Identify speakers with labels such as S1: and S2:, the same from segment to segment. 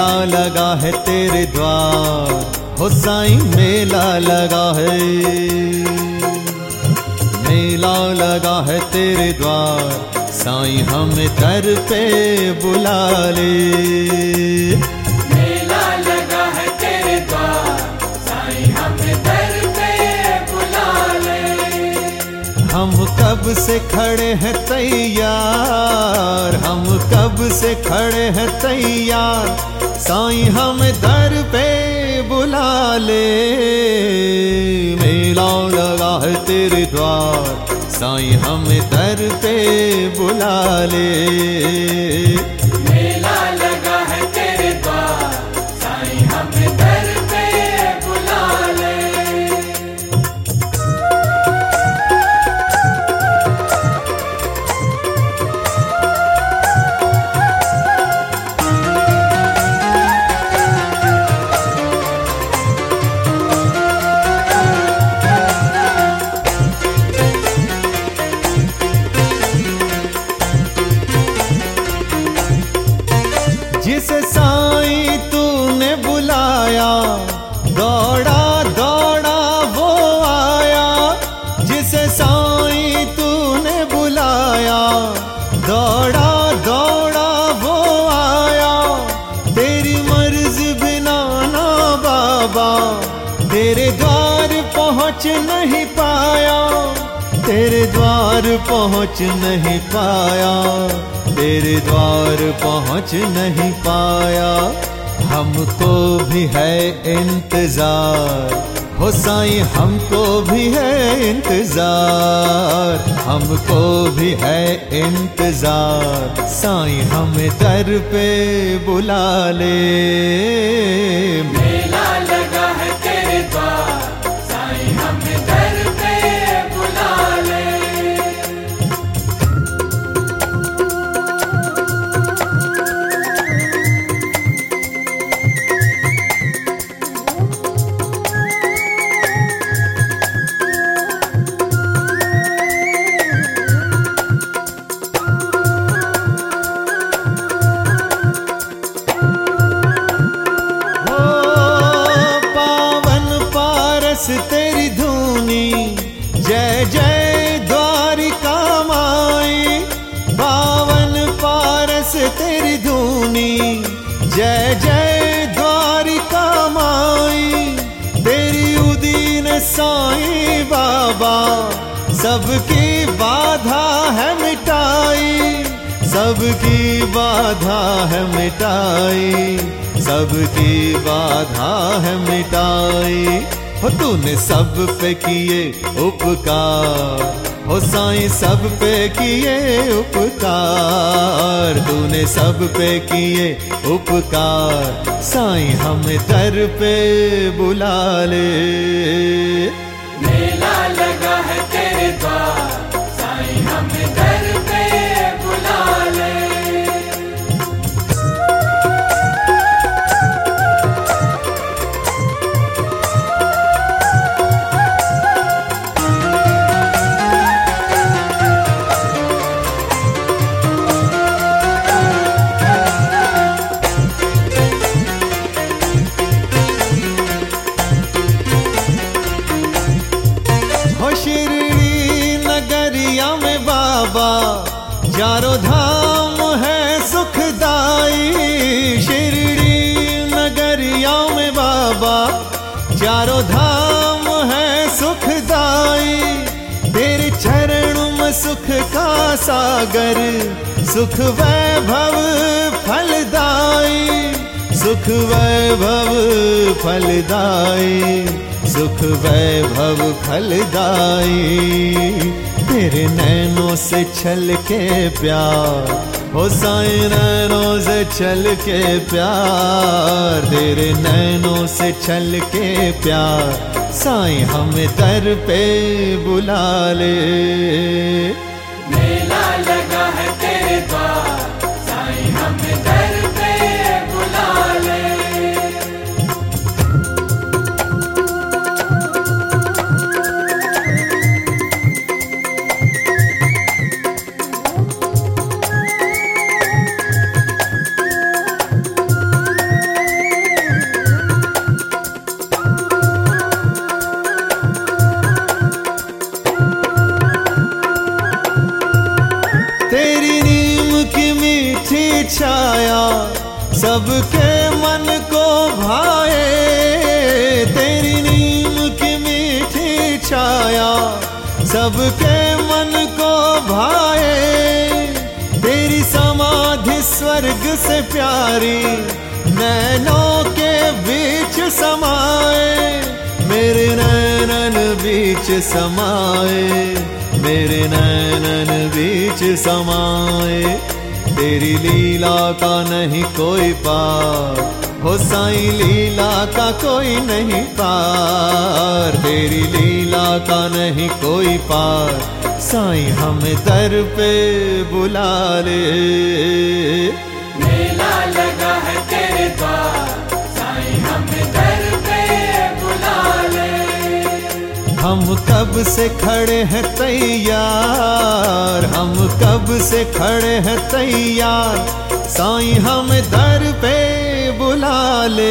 S1: मेला लगा है तेरे द्वार, हो साईं मेला लगा है, मेला लगा है तेरे द्वार, साईं हमें दर पे बुला ले।
S2: मेला लगा है तेरे द्वार, साईं हमें दर पे बुला ले।
S1: हम कब से खड़े हैं तैयार, हम कब से खड़े हैं तैयार, साईं हमें दर पे बुला ले। मेला लगा है तेरे द्वार, साईं हमें दर पे बुला ले।
S2: मेला लगा है तेरे द्वार, साईं हमें दर पे बुला ले।
S1: जिसे साईं तूने बुलाया, दौड़ा दौड़ा वो आया। जिसे साईं तूने बुलाया, दौड़ा दौड़ा वो आया। तेरी मर्जी बिना ना बाबा, तेरे द्वार पहुँच नहीं पाया, तेरे द्वार पहुँच नहीं पाया, तेरे द्वार पहुँच नहीं पाया। हमको भी है इंतजार, हो साईं हमको भी है इंतजार, हमको भी है इंतजार, साईं हमें दर पे बुला ले।
S2: मेला लगा है तेरे द्वार, साईं हमें दर पे बुला ले।
S1: तेरी धूनी जय जय द्वारिका माई, पावन पारस तेरी धूनी जय जय द्वारिका माई। तेरी उदीन साईं बाबा, सबकी बाधा है मिटाई, सबकी बाधा है मिटाई, सबकी बाधा है मिटाई। हो तूने सब पे किए उपकार, हो साईं सब पे किए उपकार, तूने सब पे किए उपकार, साईं हमें दर पे बुला ले।
S2: मेला लगा है तेरे द्वार, साईं हमें दर पे बुला ले।
S1: चारों धाम है सुखदाई, शिरडी नगरिया में बाबा, चारों धाम है सुखदाई। तेरे चरणों में सुख का सागर, सुख वैभव फलदाई, सुख वैभव फलदाई, सुख वैभव फलदाई। तेरे नैनों से छल के प्यार, हो साईं नैनों से छल के प्यार, तेरे नैनों से छल के प्यार, साईं हमें दर पे बुला ले।
S2: मेला लगा है तेरे द्वार, साईं हमें दर पे बुला ले।
S1: छाया सबके मन को भाए, तेरी नीम की मीठी छाया सबके मन को भाए, तेरी समाधि स्वर्ग से प्यारी नैनों के बीच समाए, मेरे नैनन बीच समाए, मेरे नैनन बीच समाए। तेरी लीला का नहीं कोई पार, हो साईं लीला का कोई नहीं पार, तेरी लीला का नहीं कोई पार, साईं हमें दर पे बुला ले।
S2: मेला लगा है तेरे द्वार, साईं हमें दर पे बुला ले।
S1: हम कब से खड़े हैं तैयार, हम कब से खड़े हैं तैयार, साईं हमें दर पे बुला ले।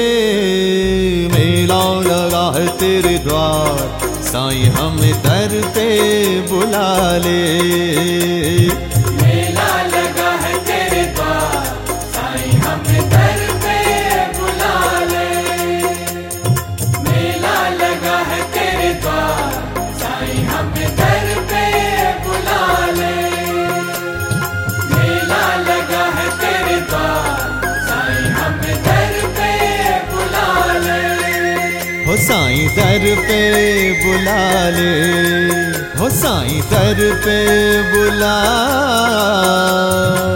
S1: मेला लगा है तेरे द्वार, साईं हमें दर पे बुला ले।
S2: मेला लगा है तेरे द्वार, साईं हमें दर पे बुला ले। मेला लगा है तेरे द्वार, साईं हमें दर पे बुला ले। मेला लगा है तेरे द्वार, साईं हमें दर पे बुला ले।
S1: हो साईं दर पे बुला ले, हो साईं दर पे बुला